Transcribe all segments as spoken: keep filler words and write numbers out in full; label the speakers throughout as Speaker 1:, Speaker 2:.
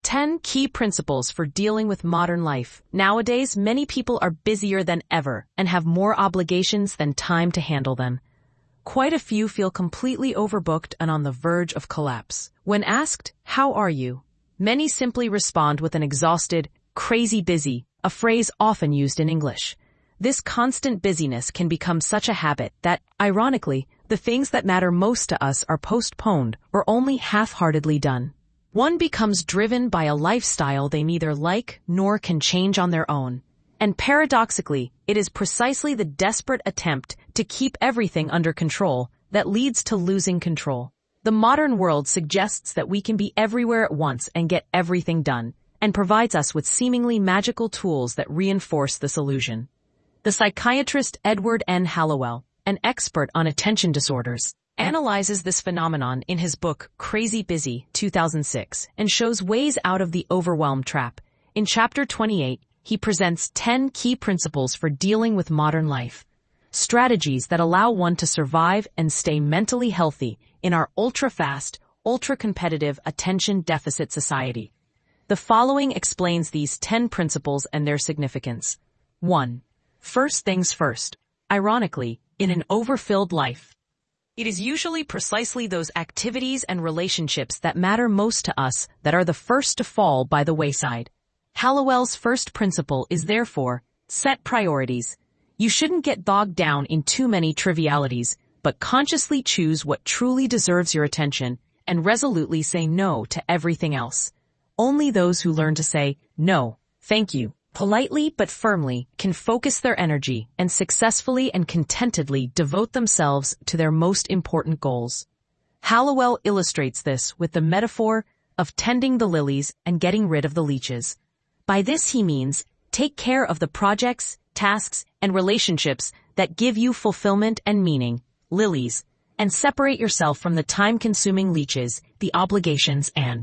Speaker 1: ten Key Principles for Dealing with Modern Life. Nowadays, many people are busier than ever and have more obligations than time to handle them. Quite a few feel completely overbooked and on the verge of collapse. When asked, "How are you?" many simply respond with an exhausted, crazy busy, a phrase often used in English. This constant busyness can become such a habit that, ironically, the things that matter most to us are postponed or only half-heartedly done. One becomes driven by a lifestyle they neither like nor can change on their own. And paradoxically, it is precisely the desperate attempt to keep everything under control that leads to losing control. The modern world suggests that we can be everywhere at once and get everything done, and provides us with seemingly magical tools that reinforce this illusion. The psychiatrist Edward N. Hallowell, an expert on attention disorders, analyzes this phenomenon in his book Crazy Busy, two thousand six, and shows ways out of the overwhelm trap. In chapter twenty-eight, he presents ten key principles for dealing with modern life, strategies that allow one to survive and stay mentally healthy in our ultra-fast, ultra-competitive attention deficit society. The following explains these ten principles and their significance. one. First things first. Ironically, in an overfilled life, it is usually precisely those activities and relationships that matter most to us that are the first to fall by the wayside. Hallowell's first principle is therefore, set priorities. You shouldn't get bogged down in too many trivialities, but consciously choose what truly deserves your attention and resolutely say no to everything else. Only those who learn to say, no, thank you, politely but firmly, can focus their energy and successfully and contentedly devote themselves to their most important goals. Hallowell illustrates this with the metaphor of tending the lilies and getting rid of the leeches. By this he means, take care of the projects, tasks, and relationships that give you fulfillment and meaning, lilies, and separate yourself from the time-consuming leeches, the obligations and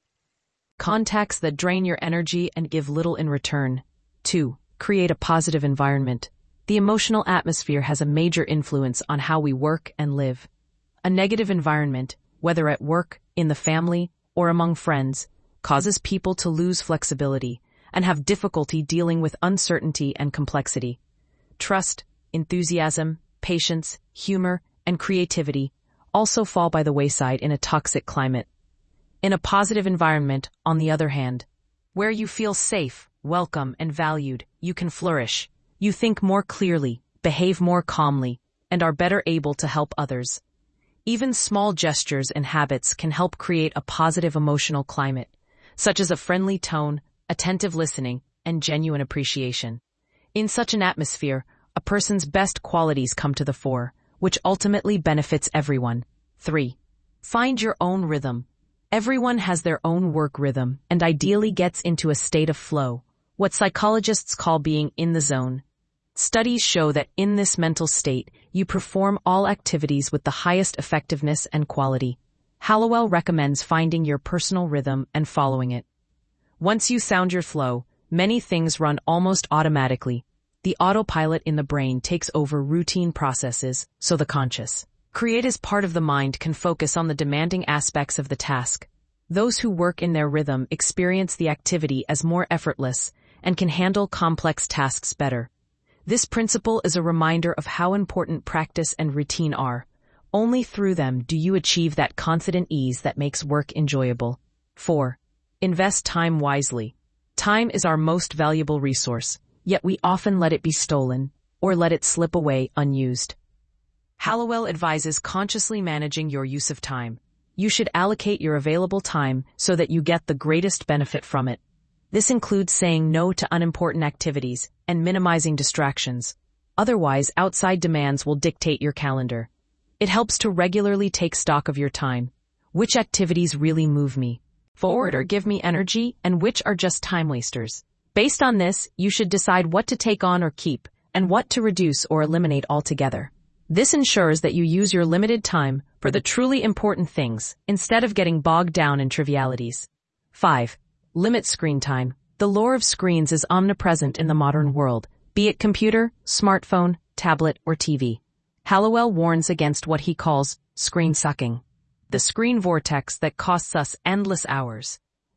Speaker 1: contacts that drain your energy and give little in return. two. Create a positive environment. The emotional atmosphere has a major influence on how we work and live. A negative environment, whether at work, in the family, or among friends, causes people to lose flexibility and have difficulty dealing with uncertainty and complexity. Trust, enthusiasm, patience, humor, and creativity also fall by the wayside in a toxic climate. In a positive environment, on the other hand, where you feel safe, welcome, and valued, you can flourish. You think more clearly, behave more calmly, and are better able to help others. Even small gestures and habits can help create a positive emotional climate, such as a friendly tone, attentive listening, and genuine appreciation. In such an atmosphere, a person's best qualities come to the fore, which ultimately benefits everyone. three. Find your own rhythm. Everyone has their own work rhythm and ideally gets into a state of flow, what psychologists call being in the zone. Studies show that in this mental state, you perform all activities with the highest effectiveness and quality. Hallowell recommends finding your personal rhythm and following it. Once you sound your flow, many things run almost automatically. The autopilot in the brain takes over routine processes, so the conscious, creative part of the mind can focus on the demanding aspects of the task. Those who work in their rhythm experience the activity as more effortless and can handle complex tasks better. This principle is a reminder of how important practice and routine are. Only through them do you achieve that confident ease that makes work enjoyable. four. Invest time wisely. Time is our most valuable resource, yet we often let it be stolen or let it slip away unused. Hallowell advises consciously managing your use of time. You should allocate your available time so that you get the greatest benefit from it. This includes saying no to unimportant activities and minimizing distractions. Otherwise, outside demands will dictate your calendar. It helps to regularly take stock of your time. Which activities really move me forward or give me energy, and which are just time wasters? Based on this, you should decide what to take on or keep, and what to reduce or eliminate altogether. This ensures that you use your limited time for the truly important things, instead of getting bogged down in trivialities. five. Limit screen time. The lure of screens is omnipresent in the modern world, be it computer, smartphone, tablet, or T V. Hallowell warns against what he calls screen sucking, the screen vortex that costs us endless hours.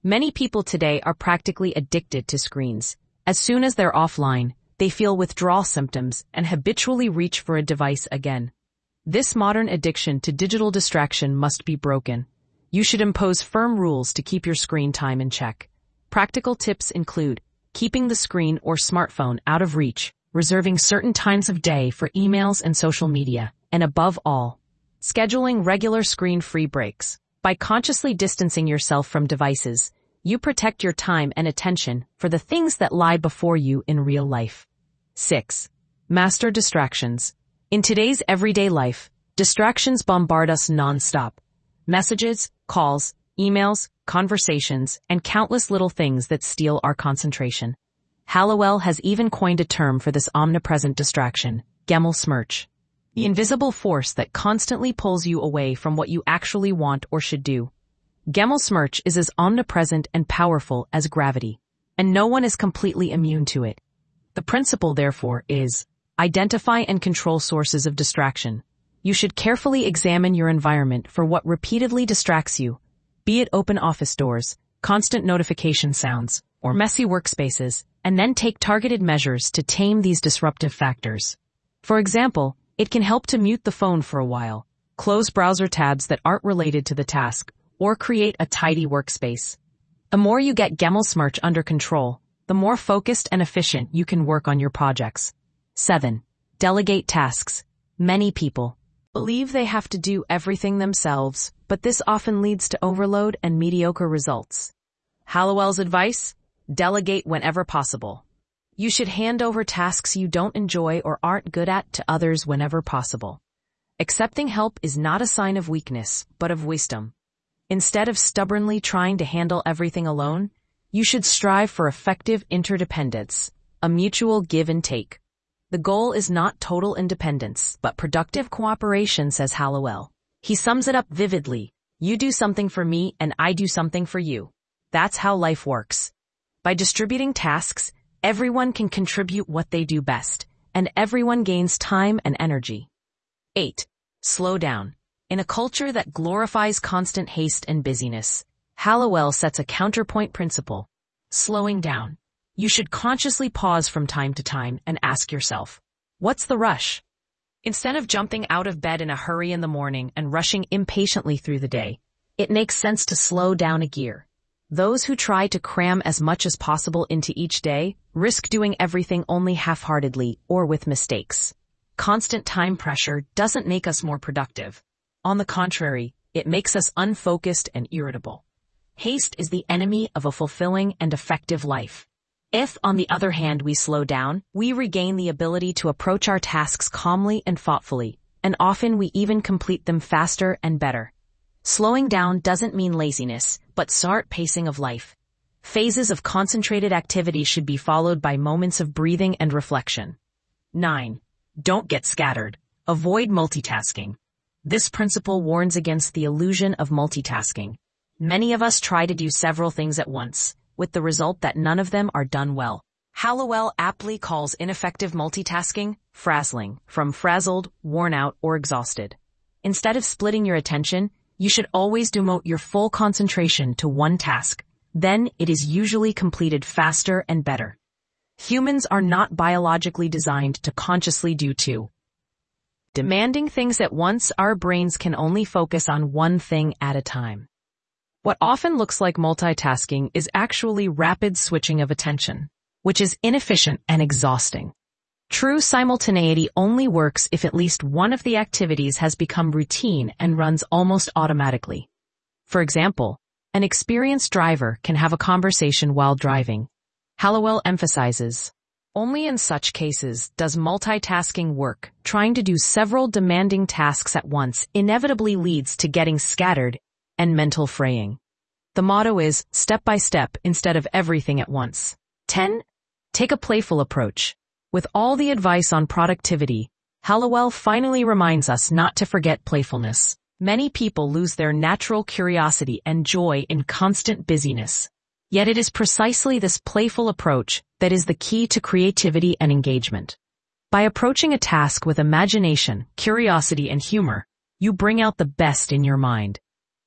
Speaker 1: Many people today are practically addicted to screens. As soon as they're offline, they feel withdrawal symptoms and habitually reach for a device again. This modern addiction to digital distraction must be broken. You should impose firm rules to keep your screen time in check. Practical tips include keeping the screen or smartphone out of reach, reserving certain times of day for emails and social media, and above all, scheduling regular screen-free breaks. By consciously distancing yourself from devices, you protect your time and attention for the things that lie before you in real life. six. Master distractions. In today's everyday life, distractions bombard us non-stop. Messages, calls, emails, conversations, and countless little things that steal our concentration. Hallowell has even coined a term for this omnipresent distraction, Gemelsmurch, the invisible force that constantly pulls you away from what you actually want or should do. Gemelsmurch is as omnipresent and powerful as gravity, and no one is completely immune to it. The principle, therefore, is identify and control sources of distraction. You should carefully examine your environment for what repeatedly distracts you, be it open office doors, constant notification sounds, or messy workspaces, and then take targeted measures to tame these disruptive factors. For example, it can help to mute the phone for a while, close browser tabs that aren't related to the task, or create a tidy workspace. The more you get Gemelsmurch under control, the more focused and efficient you can work on your projects. seven. Delegate tasks. Many people believe they have to do everything themselves, but this often leads to overload and mediocre results. Hallowell's advice? Delegate whenever possible. You should hand over tasks you don't enjoy or aren't good at to others whenever possible. Accepting help is not a sign of weakness, but of wisdom. Instead of stubbornly trying to handle everything alone, you should strive for effective interdependence, a mutual give and take. The goal is not total independence, but productive cooperation, says Hallowell. He sums it up vividly. You do something for me and I do something for you. That's how life works. By distributing tasks, everyone can contribute what they do best, and everyone gains time and energy. eight. Slow down. In a culture that glorifies constant haste and busyness, Hallowell sets a counterpoint principle: slowing down. You should consciously pause from time to time and ask yourself, what's the rush? Instead of jumping out of bed in a hurry in the morning and rushing impatiently through the day, it makes sense to slow down a gear. Those who try to cram as much as possible into each day risk doing everything only half-heartedly or with mistakes. Constant time pressure doesn't make us more productive. On the contrary, it makes us unfocused and irritable. Haste is the enemy of a fulfilling and effective life. If, on the other hand, we slow down, we regain the ability to approach our tasks calmly and thoughtfully, and often we even complete them faster and better. Slowing down doesn't mean laziness, but smart pacing of life. Phases of concentrated activity should be followed by moments of breathing and reflection. nine. Don't get scattered. Avoid multitasking. This principle warns against the illusion of multitasking. Many of us try to do several things at once, with the result that none of them are done well. Hallowell aptly calls ineffective multitasking frazzling, from frazzled, worn out, or exhausted. Instead of splitting your attention, you should always devote your full concentration to one task. Then it is usually completed faster and better. Humans are not biologically designed to consciously do two. Demanding things at once, our brains can only focus on one thing at a time. What often looks like multitasking is actually rapid switching of attention, which is inefficient and exhausting. True simultaneity only works if at least one of the activities has become routine and runs almost automatically. For example, an experienced driver can have a conversation while driving. Hallowell emphasizes, only in such cases does multitasking work. Trying to do several demanding tasks at once inevitably leads to getting scattered and mental fraying. The motto is step by step instead of everything at once. ten. Take a playful approach. With all the advice on productivity, Hallowell finally reminds us not to forget playfulness. Many people lose their natural curiosity and joy in constant busyness. Yet it is precisely this playful approach that is the key to creativity and engagement. By approaching a task with imagination, curiosity, and humor, you bring out the best in your mind.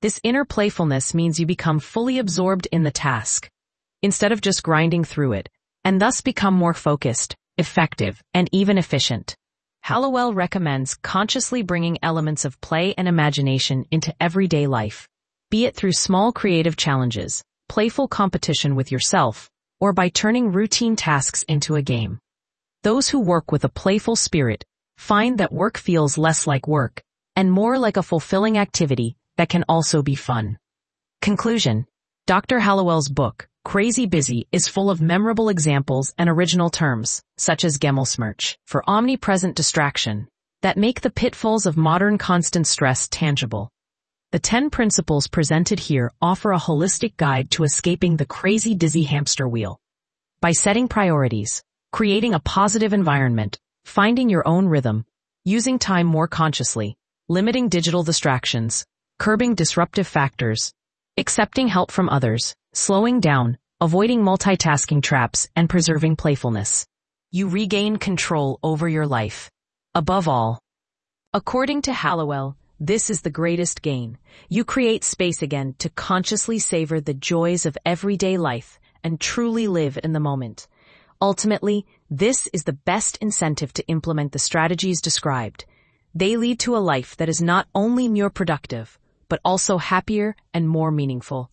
Speaker 1: This inner playfulness means you become fully absorbed in the task, instead of just grinding through it, and thus become more focused, effective, and even efficient. Hallowell recommends consciously bringing elements of play and imagination into everyday life, be it through small creative challenges, playful competition with yourself, or by turning routine tasks into a game. Those who work with a playful spirit find that work feels less like work and more like a fulfilling activity that can also be fun. Conclusion. Doctor Hallowell's book, Crazy Busy, is full of memorable examples and original terms, such as Gemmelsmerch, for omnipresent distraction, that make the pitfalls of modern constant stress tangible. The ten principles presented here offer a holistic guide to escaping the crazy dizzy hamster wheel. By setting priorities, creating a positive environment, finding your own rhythm, using time more consciously, limiting digital distractions, curbing disruptive factors, accepting help from others, slowing down, avoiding multitasking traps, and preserving playfulness, you regain control over your life. Above all, according to Hallowell, this is the greatest gain. You create space again to consciously savor the joys of everyday life and truly live in the moment. Ultimately, this is the best incentive to implement the strategies described. They lead to a life that is not only more productive, but also happier and more meaningful.